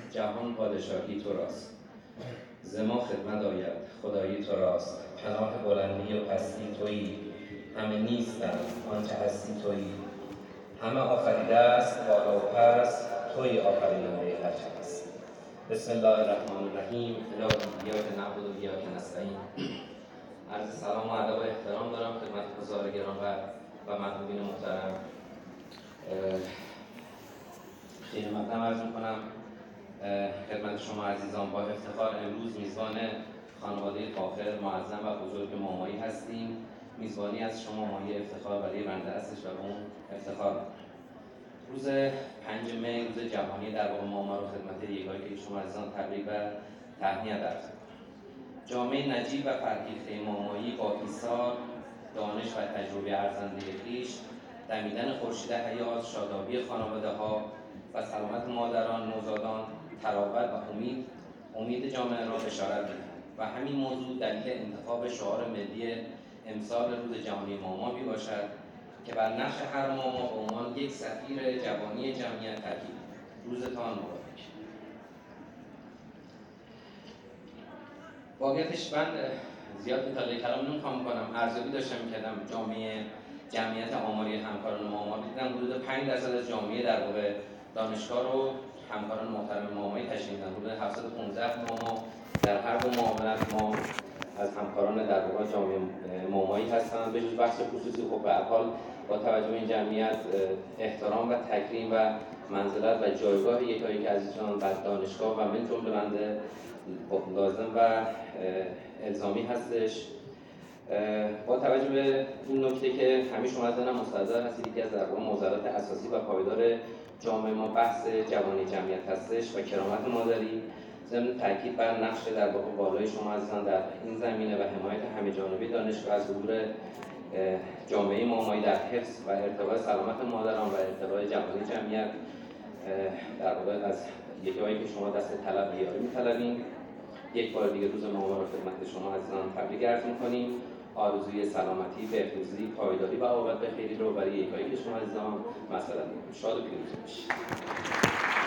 جهان پادشاهی تو راست. ز ما خدمت آید خدایی تو راست. پناه بلندی و پستی تویی، همه نیستند آنچه هستی تویی. همه آفریده است بالا و پست، تویی آفریننده هر چه هست. بسم الله الرحمن الرحیم. الهی ایاک نعبد و ایاک نستعین. عرض سلام و ادب و احترام دارم خدمت حضار گرانقدر و محبوبین محترم. خیلی مقدم عرض میکنم خدمت شما عزیزان. با افتخار امروز میزبان خانواده فاخر، معظم و بزرگ مامایی هستیم. میزبانی از شما مایه افتخار برای بنده هستش و اون افتخار. روز 5 می روز جهانی در واقع ماما رو خدمت یگانه که شما عزیزان تبریک و تهنیت عرض می‌کنم. جامعه نجیب و فرهیخته مامایی با ایثار، دانش و تجربه ارزنده خویش، دمیدن خورشید حیات، شادابی خانواده‌ها و سلامت مادران، نوزادان، تراوت و امید جامعه را بشارت می‌دهد و همین موضوع دلیل انتخاب شعار ملی امسال روز جهانی ماما میباشد که بر نقش هر ماما به عنوان یک سفیر جوانی جمعیت تاکید. روزتان مبارک. واقعیتش من زیاد مطالعه کلام نمیخوام کنم. ارزیابی داشتم میکردم جمعیت آماری همکاران ماما، دیدم حدود 5% از جامعه در واقع دانشگاه رو همکاران محترم مامایی تشکیل میدن. حدود 715 ماما در هر دو معاملت ما از همکاران در واقع جامعه مامایی هستند. به جز بحث خصوصی خب به هر حال با توجه به این جمعیت احترام و تکریم و منزلت و جایگاه یکایی که عزیزان در دانشگاه و من جمله بنده لازم و الزامی هستش. با توجه به این نکته که همه شما از من مستحضر هستید، یکی از در واقع موضوعات اساسی و پایدار جامعه ما بحث جوانی جمعیت هستش و کرامت مادری، ضمن تاکید بر نقش در واقع بالای شما عزیزان در این زمینه و حمایت همه‌جانبه دانشگاه از حضور جامعه مامایی در حفظ و ارتقاء سلامت مادران و ارتقاء جوانی جمعیت در واقع از یکی‌هایی که شما دست طلب بیاری می‌طلبیم. یک بار دیگه روز ماما رو خدمت شما عزیزان تبریک عرض می‌کنیم. آرزوی سلامتی، بهروزی، پایداری و عاقبت خیری رو برای یکی‌هایی که شما عزیزان مسئله می‌کنیم. شاد و پیروز باشید.